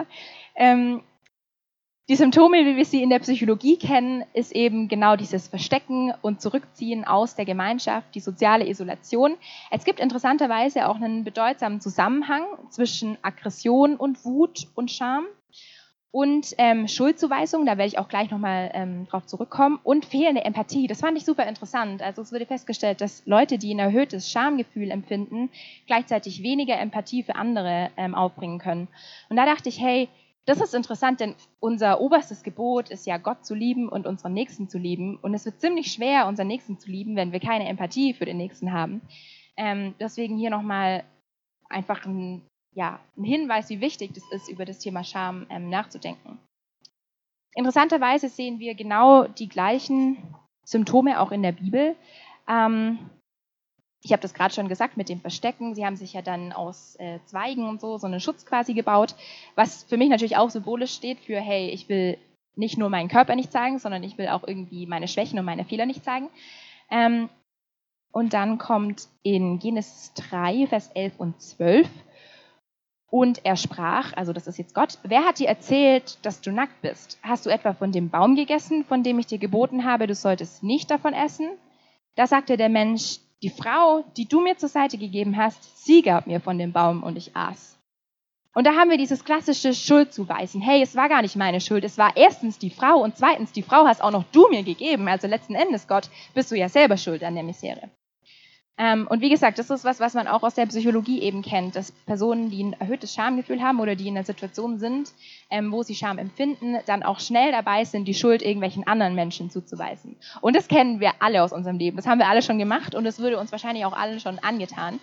Die Symptome, wie wir sie in der Psychologie kennen, ist eben genau dieses Verstecken und Zurückziehen aus der Gemeinschaft, die soziale Isolation. Es gibt interessanterweise auch einen bedeutsamen Zusammenhang zwischen Aggression und Wut und Scham und Schuldzuweisung, da werde ich auch gleich nochmal drauf zurückkommen, und fehlende Empathie. Das fand ich super interessant. Also es wurde festgestellt, dass Leute, die ein erhöhtes Schamgefühl empfinden, gleichzeitig weniger Empathie für andere aufbringen können. Und da dachte ich, hey, das ist interessant, denn unser oberstes Gebot ist ja, Gott zu lieben und unseren Nächsten zu lieben. Und es wird ziemlich schwer, unseren Nächsten zu lieben, wenn wir keine Empathie für den Nächsten haben. Deswegen hier nochmal einfach ein Hinweis, wie wichtig es ist, über das Thema Scham nachzudenken. Interessanterweise sehen wir genau die gleichen Symptome auch in der Bibel. Ich habe das gerade schon gesagt mit dem Verstecken. Sie haben sich ja dann aus Zweigen und so einen Schutz quasi gebaut, was für mich natürlich auch symbolisch steht für, hey, ich will nicht nur meinen Körper nicht zeigen, sondern ich will auch irgendwie meine Schwächen und meine Fehler nicht zeigen. Und dann kommt in Genesis 3, Vers 11 und 12, und er sprach, also das ist jetzt Gott, wer hat dir erzählt, dass du nackt bist? Hast du etwa von dem Baum gegessen, von dem ich dir geboten habe, du solltest nicht davon essen? Da sagte der Mensch, die Frau, die du mir zur Seite gegeben hast, sie gab mir von dem Baum und ich aß. Und da haben wir dieses klassische Schuldzuweisen. Hey, es war gar nicht meine Schuld, es war erstens die Frau und zweitens, die Frau hast auch noch du mir gegeben. Also letzten Endes, Gott, bist du ja selber schuld an der Misere. Und wie gesagt, das ist was man auch aus der Psychologie eben kennt, dass Personen, die ein erhöhtes Schamgefühl haben oder die in einer Situation sind, wo sie Scham empfinden, dann auch schnell dabei sind, die Schuld irgendwelchen anderen Menschen zuzuweisen. Und das kennen wir alle aus unserem Leben. Das haben wir alle schon gemacht und das würde uns wahrscheinlich auch allen schon angetan.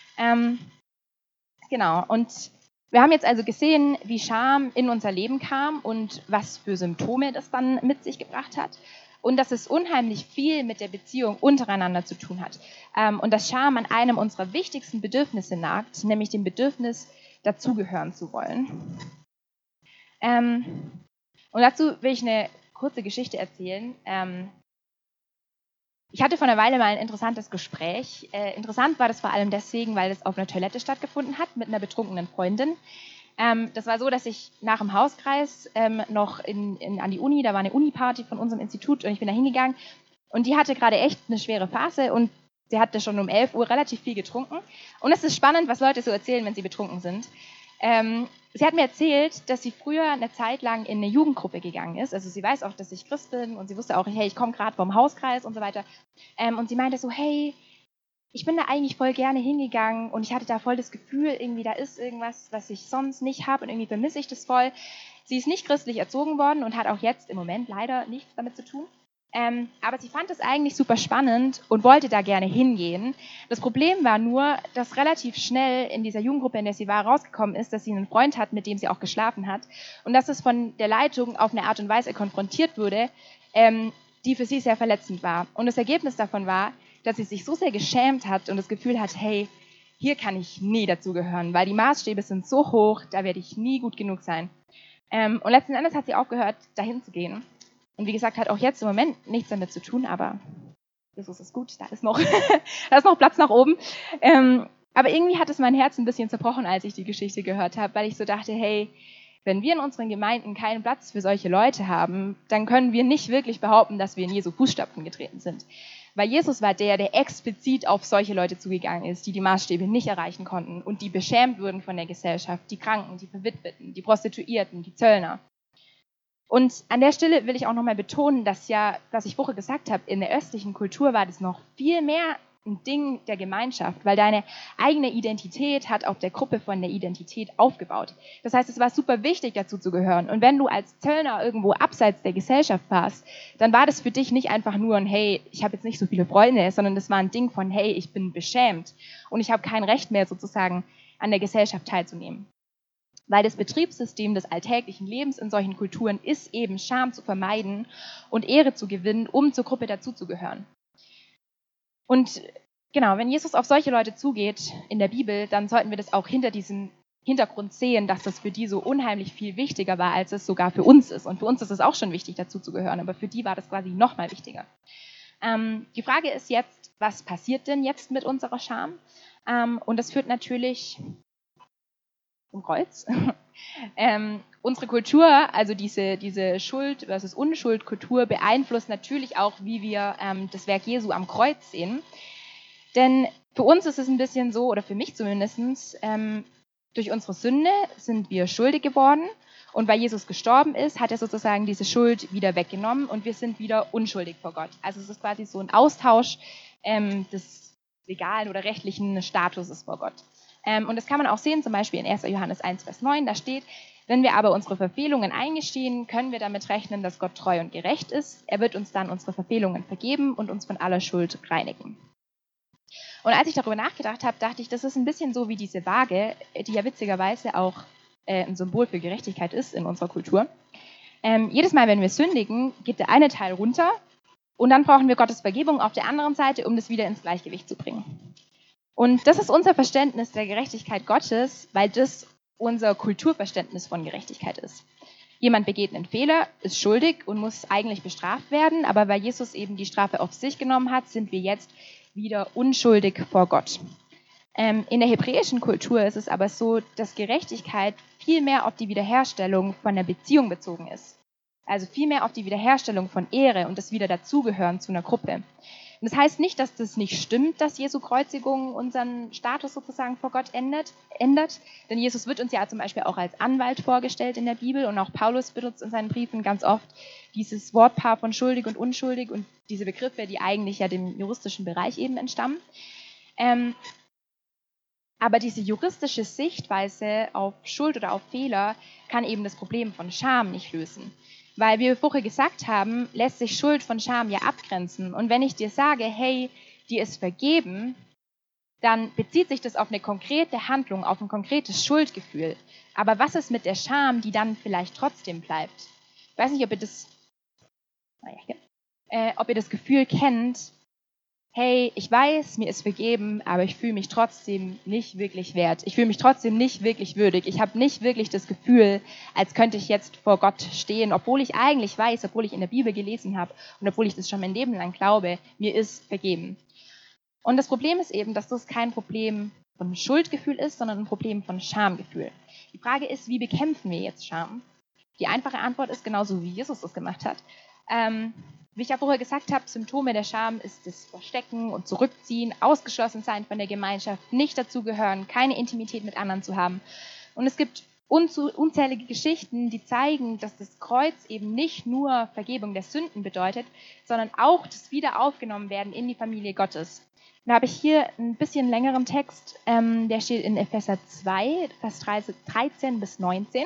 Genau, und wir haben jetzt also gesehen, wie Scham in unser Leben kam und was für Symptome das dann mit sich gebracht hat. Und dass es unheimlich viel mit der Beziehung untereinander zu tun hat. Und dass Scham an einem unserer wichtigsten Bedürfnisse nagt, nämlich dem Bedürfnis, dazugehören zu wollen. Und dazu will ich eine kurze Geschichte erzählen. Ich hatte vor einer Weile mal ein interessantes Gespräch. Interessant war das vor allem deswegen, weil es auf einer Toilette stattgefunden hat mit einer betrunkenen Freundin. Das war so, dass ich nach dem Hauskreis noch an die Uni, da war eine Uni-Party von unserem Institut und ich bin da hingegangen und die hatte gerade echt eine schwere Phase und sie hatte schon um 11 Uhr relativ viel getrunken. Und es ist spannend, was Leute so erzählen, wenn sie betrunken sind. Sie hat mir erzählt, dass sie früher eine Zeit lang in eine Jugendgruppe gegangen ist. Also sie weiß auch, dass ich Christ bin und sie wusste auch, hey, ich komme gerade vom Hauskreis und so weiter. Und sie meinte so, hey, ich bin da eigentlich voll gerne hingegangen und ich hatte da voll das Gefühl, irgendwie da ist irgendwas, was ich sonst nicht habe und irgendwie vermisse ich das voll. Sie ist nicht christlich erzogen worden und hat auch jetzt im Moment leider nichts damit zu tun. Aber sie fand es eigentlich super spannend und wollte da gerne hingehen. Das Problem war nur, dass relativ schnell in dieser Jugendgruppe, in der sie war, rausgekommen ist, dass sie einen Freund hat, mit dem sie auch geschlafen hat und dass es von der Leitung auf eine Art und Weise konfrontiert wurde, die für sie sehr verletzend war. Und das Ergebnis davon war, dass sie sich so sehr geschämt hat und das Gefühl hat, hey, hier kann ich nie dazugehören, weil die Maßstäbe sind so hoch, da werde ich nie gut genug sein. Und letzten Endes hat sie aufgehört, dahin zu gehen. Und wie gesagt, hat auch jetzt im Moment nichts damit zu tun, aber Jesus ist gut, da ist noch, da ist noch Platz nach oben. Aber irgendwie hat es mein Herz ein bisschen zerbrochen, als ich die Geschichte gehört habe, weil ich so dachte, hey, wenn wir in unseren Gemeinden keinen Platz für solche Leute haben, dann können wir nicht wirklich behaupten, dass wir in Jesu Fußstapfen getreten sind. Weil Jesus war der explizit auf solche Leute zugegangen ist, die die Maßstäbe nicht erreichen konnten und die beschämt wurden von der Gesellschaft, die Kranken, die Verwitweten, die Prostituierten, die Zöllner. Und an der Stelle will ich auch nochmal betonen, dass ja, was ich vorher gesagt habe, in der östlichen Kultur war das noch viel mehr ein Ding der Gemeinschaft, weil deine eigene Identität hat auf der Gruppe von der Identität aufgebaut. Das heißt, es war super wichtig, dazu zu gehören. Und wenn du als Zöllner irgendwo abseits der Gesellschaft warst, dann war das für dich nicht einfach nur ein, hey, ich habe jetzt nicht so viele Freunde, sondern das war ein Ding von, hey, ich bin beschämt und ich habe kein Recht mehr sozusagen an der Gesellschaft teilzunehmen. Weil das Betriebssystem des alltäglichen Lebens in solchen Kulturen ist eben, Scham zu vermeiden und Ehre zu gewinnen, um zur Gruppe dazuzugehören. Und genau, wenn Jesus auf solche Leute zugeht in der Bibel, dann sollten wir das auch hinter diesem Hintergrund sehen, dass das für die so unheimlich viel wichtiger war, als es sogar für uns ist. Und für uns ist es auch schon wichtig, dazuzugehören, aber für die war das quasi noch mal wichtiger. Die Frage ist jetzt, was passiert denn jetzt mit unserer Scham? Und das führt natürlich zum Kreuz. Unsere Kultur, also diese Schuld versus Unschuld-Kultur, beeinflusst natürlich auch, wie wir das Werk Jesu am Kreuz sehen. Denn für uns ist es ein bisschen so, oder für mich zumindest, durch unsere Sünde sind wir schuldig geworden. Und weil Jesus gestorben ist, hat er sozusagen diese Schuld wieder weggenommen und wir sind wieder unschuldig vor Gott. Also es ist quasi so ein Austausch des legalen oder rechtlichen Statuses vor Gott. Und das kann man auch sehen, zum Beispiel in 1. Johannes 1, Vers 9, da steht: Wenn wir aber unsere Verfehlungen eingestehen, können wir damit rechnen, dass Gott treu und gerecht ist. Er wird uns dann unsere Verfehlungen vergeben und uns von aller Schuld reinigen. Und als ich darüber nachgedacht habe, dachte ich, das ist ein bisschen so wie diese Waage, die ja witzigerweise auch ein Symbol für Gerechtigkeit ist in unserer Kultur. Jedes Mal, wenn wir sündigen, geht der eine Teil runter und dann brauchen wir Gottes Vergebung auf der anderen Seite, um das wieder ins Gleichgewicht zu bringen. Und das ist unser Verständnis der Gerechtigkeit Gottes, weil das unser Kulturverständnis von Gerechtigkeit ist. Jemand begeht einen Fehler, ist schuldig und muss eigentlich bestraft werden, aber weil Jesus eben die Strafe auf sich genommen hat, sind wir jetzt wieder unschuldig vor Gott. In der hebräischen Kultur ist es aber so, dass Gerechtigkeit viel mehr auf die Wiederherstellung von der Beziehung bezogen ist. Also viel mehr auf die Wiederherstellung von Ehre und das Wieder-Dazugehören zu einer Gruppe. Und das heißt nicht, dass das nicht stimmt, dass Jesu Kreuzigung unseren Status sozusagen vor Gott ändert. Denn Jesus wird uns ja zum Beispiel auch als Anwalt vorgestellt in der Bibel und auch Paulus benutzt in seinen Briefen ganz oft dieses Wortpaar von schuldig und unschuldig und diese Begriffe, die eigentlich ja dem juristischen Bereich eben entstammen. Aber diese juristische Sichtweise auf Schuld oder auf Fehler kann eben das Problem von Scham nicht lösen. Weil, wie wir vorher gesagt haben, lässt sich Schuld von Scham ja abgrenzen. Und wenn ich dir sage, hey, dir ist vergeben, dann bezieht sich das auf eine konkrete Handlung, auf ein konkretes Schuldgefühl. Aber was ist mit der Scham, die dann vielleicht trotzdem bleibt? Ich weiß nicht, ob ihr das Gefühl kennt, hey, ich weiß, mir ist vergeben, aber ich fühle mich trotzdem nicht wirklich wert. Ich fühle mich trotzdem nicht wirklich würdig. Ich habe nicht wirklich das Gefühl, als könnte ich jetzt vor Gott stehen, obwohl ich eigentlich weiß, obwohl ich in der Bibel gelesen habe und obwohl ich das schon mein Leben lang glaube, mir ist vergeben. Und das Problem ist eben, dass das kein Problem von Schuldgefühl ist, sondern ein Problem von Schamgefühl. Die Frage ist, wie bekämpfen wir jetzt Scham? Die einfache Antwort ist genauso, wie Jesus das gemacht hat. Wie ich ja vorher gesagt habe, Symptome der Scham ist das Verstecken und Zurückziehen, ausgeschlossen sein von der Gemeinschaft, nicht dazugehören, keine Intimität mit anderen zu haben. Und es gibt unzählige Geschichten, die zeigen, dass das Kreuz eben nicht nur Vergebung der Sünden bedeutet, sondern auch das Wiederaufgenommenwerden in die Familie Gottes. Da habe ich hier ein bisschen längeren Text, der steht in Epheser 2, Vers 13 bis 19.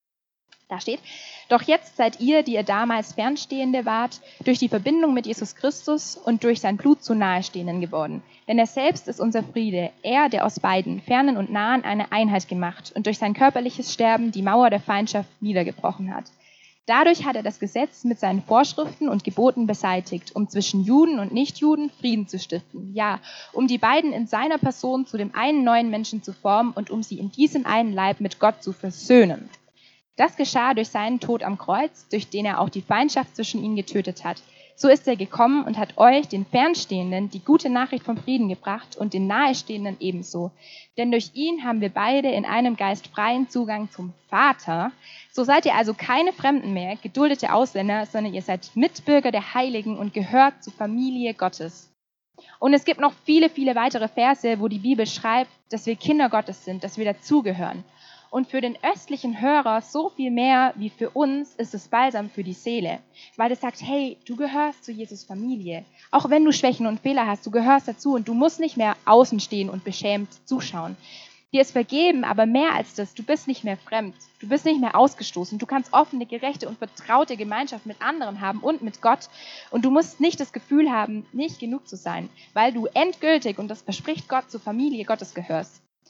Da steht: Doch jetzt seid ihr, die ihr damals Fernstehende wart, durch die Verbindung mit Jesus Christus und durch sein Blut zu Nahestehenden geworden. Denn er selbst ist unser Friede, er, der aus beiden, Fernen und Nahen, eine Einheit gemacht und durch sein körperliches Sterben die Mauer der Feindschaft niedergebrochen hat. Dadurch hat er das Gesetz mit seinen Vorschriften und Geboten beseitigt, um zwischen Juden und Nichtjuden Frieden zu stiften. Ja, um die beiden in seiner Person zu dem einen neuen Menschen zu formen und um sie in diesem einen Leib mit Gott zu versöhnen. Das geschah durch seinen Tod am Kreuz, durch den er auch die Feindschaft zwischen ihnen getötet hat. So ist er gekommen und hat euch, den Fernstehenden, die gute Nachricht vom Frieden gebracht und den Nahestehenden ebenso. Denn durch ihn haben wir beide in einem Geist freien Zugang zum Vater. So seid ihr also keine Fremden mehr, geduldete Ausländer, sondern ihr seid Mitbürger der Heiligen und gehört zur Familie Gottes. Und es gibt noch viele, viele weitere Verse, wo die Bibel schreibt, dass wir Kinder Gottes sind, dass wir dazugehören. Und für den östlichen Hörer so viel mehr wie für uns ist es Balsam für die Seele, weil es sagt, hey, du gehörst zu Jesus Familie. Auch wenn du Schwächen und Fehler hast, du gehörst dazu und du musst nicht mehr außen stehen und beschämt zuschauen. Dir ist vergeben, aber mehr als das, du bist nicht mehr fremd, du bist nicht mehr ausgestoßen, du kannst offene, gerechte und vertraute Gemeinschaft mit anderen haben und mit Gott und du musst nicht das Gefühl haben, nicht genug zu sein, weil du endgültig, und das verspricht Gott, zur Familie Gottes gehörst.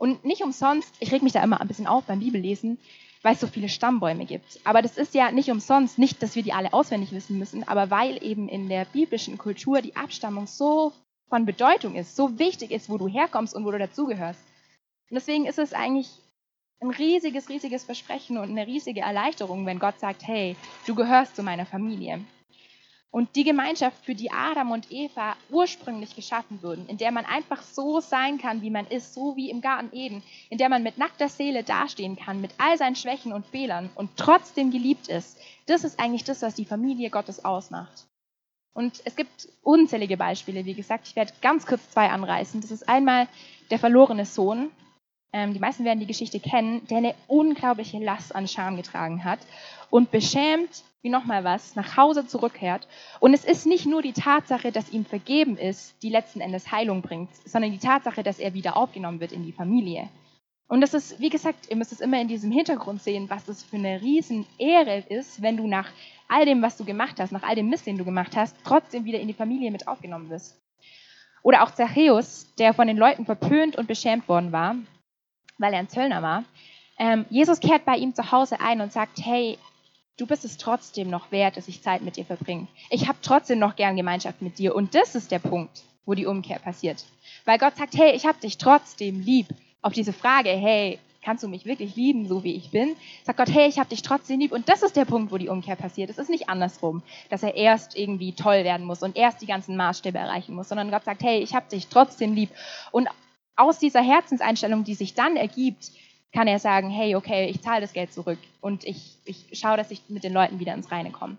Und nicht umsonst, ich reg mich da immer ein bisschen auf beim Bibellesen, weil es so viele Stammbäume gibt. Aber das ist ja nicht umsonst, nicht, dass wir die alle auswendig wissen müssen, aber weil eben in der biblischen Kultur die Abstammung so von Bedeutung ist, so wichtig ist, wo du herkommst und wo du dazugehörst. Und deswegen ist es eigentlich ein riesiges, riesiges Versprechen und eine riesige Erleichterung, wenn Gott sagt, hey, du gehörst zu meiner Familie. Und die Gemeinschaft, für die Adam und Eva ursprünglich geschaffen wurden, in der man einfach so sein kann, wie man ist, so wie im Garten Eden, in der man mit nackter Seele dastehen kann, mit all seinen Schwächen und Fehlern und trotzdem geliebt ist, das ist eigentlich das, was die Familie Gottes ausmacht. Und es gibt unzählige Beispiele, wie gesagt, ich werde ganz kurz 2 anreißen. Das ist einmal der verlorene Sohn. Die meisten werden die Geschichte kennen, der eine unglaubliche Last an Scham getragen hat und beschämt, wie nochmal was, nach Hause zurückkehrt. Und es ist nicht nur die Tatsache, dass ihm vergeben ist, die letzten Endes Heilung bringt, sondern die Tatsache, dass er wieder aufgenommen wird in die Familie. Und das ist, wie gesagt, ihr müsst es immer in diesem Hintergrund sehen, was das für eine Riesenehre ist, wenn du nach all dem, was du gemacht hast, nach all dem Mist, den du gemacht hast, trotzdem wieder in die Familie mit aufgenommen wirst. Oder auch Zachäus, der von den Leuten verpönt und beschämt worden war, weil er ein Zöllner war. Jesus kehrt bei ihm zu Hause ein und sagt, hey, du bist es trotzdem noch wert, dass ich Zeit mit dir verbringe. Ich habe trotzdem noch gern Gemeinschaft mit dir. Und das ist der Punkt, wo die Umkehr passiert. Weil Gott sagt, hey, ich habe dich trotzdem lieb. Auf diese Frage, hey, kannst du mich wirklich lieben, so wie ich bin? Sagt Gott, hey, ich habe dich trotzdem lieb. Und das ist der Punkt, wo die Umkehr passiert. Es ist nicht andersrum, dass er erst irgendwie toll werden muss und erst die ganzen Maßstäbe erreichen muss, sondern Gott sagt, hey, ich habe dich trotzdem lieb. Und aus dieser Herzenseinstellung, die sich dann ergibt, kann er sagen, hey, okay, ich zahle das Geld zurück und ich schaue, dass ich mit den Leuten wieder ins Reine komme.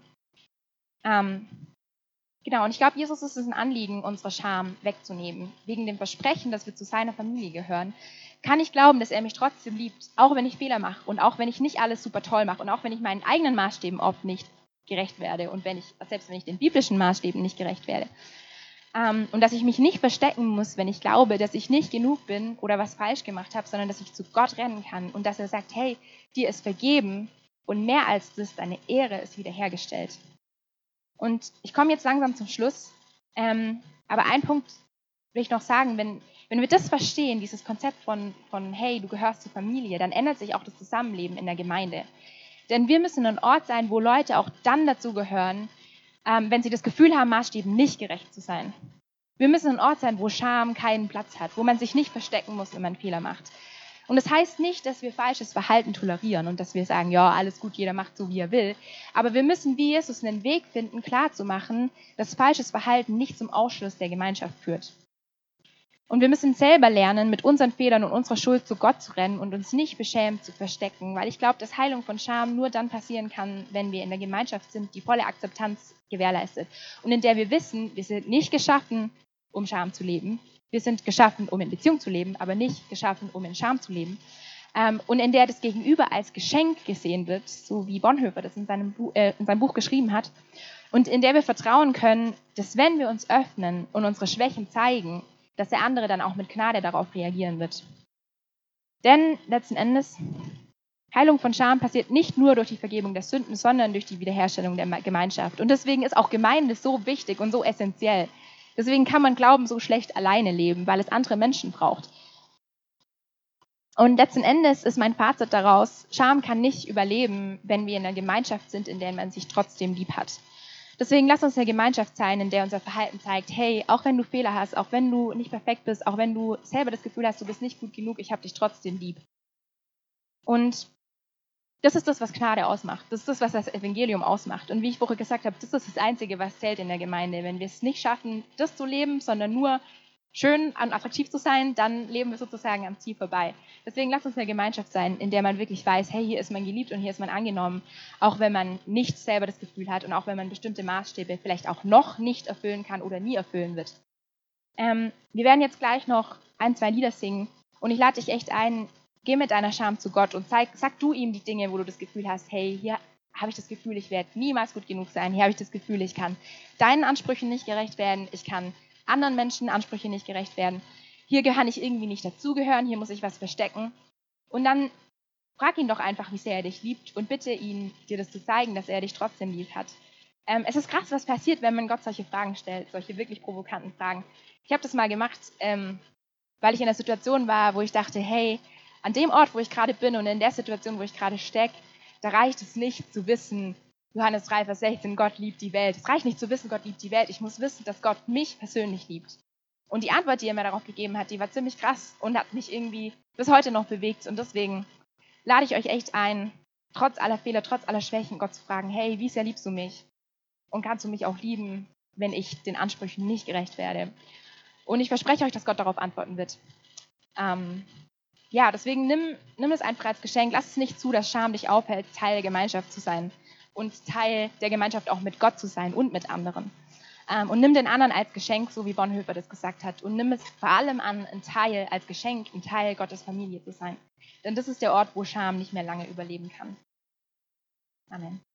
Genau, und ich glaube, Jesus ist es ein Anliegen, unsere Scham wegzunehmen. Wegen dem Versprechen, dass wir zu seiner Familie gehören, kann ich glauben, dass er mich trotzdem liebt, auch wenn ich Fehler mache und auch wenn ich nicht alles super toll mache und auch wenn ich meinen eigenen Maßstäben oft nicht gerecht werde und selbst wenn ich den biblischen Maßstäben nicht gerecht werde. Und dass ich mich nicht verstecken muss, wenn ich glaube, dass ich nicht genug bin oder was falsch gemacht habe, sondern dass ich zu Gott rennen kann und dass er sagt, hey, dir ist vergeben und mehr als das, deine Ehre ist wiederhergestellt. Und ich komme jetzt langsam zum Schluss, aber einen Punkt will ich noch sagen, wenn wir das verstehen, dieses Konzept von hey, du gehörst zur Familie, dann ändert sich auch das Zusammenleben in der Gemeinde. Denn wir müssen ein Ort sein, wo Leute auch dann dazugehören, wenn sie das Gefühl haben, Maßstäben nicht gerecht zu sein. Wir müssen ein Ort sein, wo Scham keinen Platz hat, wo man sich nicht verstecken muss, wenn man Fehler macht. Und das heißt nicht, dass wir falsches Verhalten tolerieren und dass wir sagen, ja, alles gut, jeder macht so, wie er will. Aber wir müssen wie Jesus einen Weg finden, klarzumachen, dass falsches Verhalten nicht zum Ausschluss der Gemeinschaft führt. Und wir müssen selber lernen, mit unseren Fehlern und unserer Schuld zu Gott zu rennen und uns nicht beschämt zu verstecken, weil ich glaube, dass Heilung von Scham nur dann passieren kann, wenn wir in der Gemeinschaft sind, die volle Akzeptanz gewährleistet und in der wir wissen, wir sind nicht geschaffen, um Scham zu leben. Wir sind geschaffen, um in Beziehung zu leben, aber nicht geschaffen, um in Scham zu leben. Und in der das Gegenüber als Geschenk gesehen wird, so wie Bonhoeffer das in seinem Buch geschrieben hat, und in der wir vertrauen können, dass wenn wir uns öffnen und unsere Schwächen zeigen, dass der andere dann auch mit Gnade darauf reagieren wird. Denn letzten Endes, Heilung von Scham passiert nicht nur durch die Vergebung der Sünden, sondern durch die Wiederherstellung der Gemeinschaft. Und deswegen ist auch Gemeinde so wichtig und so essentiell. Deswegen kann man Glauben so schlecht alleine leben, weil es andere Menschen braucht. Und letzten Endes ist mein Fazit daraus, Scham kann nicht überleben, wenn wir in einer Gemeinschaft sind, in der man sich trotzdem lieb hat. Deswegen lass uns eine Gemeinschaft sein, in der unser Verhalten zeigt, hey, auch wenn du Fehler hast, auch wenn du nicht perfekt bist, auch wenn du selber das Gefühl hast, du bist nicht gut genug, ich habe dich trotzdem lieb. Und das ist das, was Gnade ausmacht. Das ist das, was das Evangelium ausmacht. Und wie ich vorher gesagt habe, das ist das Einzige, was zählt in der Gemeinde. Wenn wir es nicht schaffen, das zu leben, sondern nur schön und attraktiv zu sein, dann leben wir sozusagen am Ziel vorbei. Deswegen lasst uns eine Gemeinschaft sein, in der man wirklich weiß, hey, hier ist man geliebt und hier ist man angenommen, auch wenn man nicht selber das Gefühl hat und auch wenn man bestimmte Maßstäbe vielleicht auch noch nicht erfüllen kann oder nie erfüllen wird. Wir werden jetzt gleich noch 1, 2 Lieder singen und ich lade dich echt ein, geh mit deiner Scham zu Gott und sag du ihm die Dinge, wo du das Gefühl hast, hey, hier habe ich das Gefühl, ich werde niemals gut genug sein, hier habe ich das Gefühl, ich kann deinen Ansprüchen nicht gerecht werden, ich kann anderen Menschen Ansprüche nicht gerecht werden. Hier kann ich irgendwie nicht dazugehören, hier muss ich was verstecken. Und dann frag ihn doch einfach, wie sehr er dich liebt und bitte ihn, dir das zu zeigen, dass er dich trotzdem lieb hat. Es ist krass, was passiert, wenn man Gott solche Fragen stellt, solche wirklich provokanten Fragen. Ich habe das mal gemacht weil ich in der Situation war, wo ich dachte, hey, an dem Ort, wo ich gerade bin und in der Situation, wo ich gerade stecke, da reicht es nicht zu wissen, Johannes 3, Vers 16, Gott liebt die Welt. Es reicht nicht zu wissen, Gott liebt die Welt. Ich muss wissen, dass Gott mich persönlich liebt. Und die Antwort, die er mir darauf gegeben hat, die war ziemlich krass und hat mich irgendwie bis heute noch bewegt. Und deswegen lade ich euch echt ein, trotz aller Fehler, trotz aller Schwächen, Gott zu fragen, hey, wie sehr liebst du mich? Und kannst du mich auch lieben, wenn ich den Ansprüchen nicht gerecht werde? Und ich verspreche euch, dass Gott darauf antworten wird. Deswegen nimm es einfach als Geschenk. Lass es nicht zu, dass Scham dich aufhält, Teil der Gemeinschaft zu sein und Teil der Gemeinschaft auch mit Gott zu sein und mit anderen. Und nimm den anderen als Geschenk, so wie Bonhoeffer das gesagt hat. Und nimm es vor allem an, ein Teil als Geschenk, ein Teil Gottes Familie zu sein. Denn das ist der Ort, wo Scham nicht mehr lange überleben kann. Amen.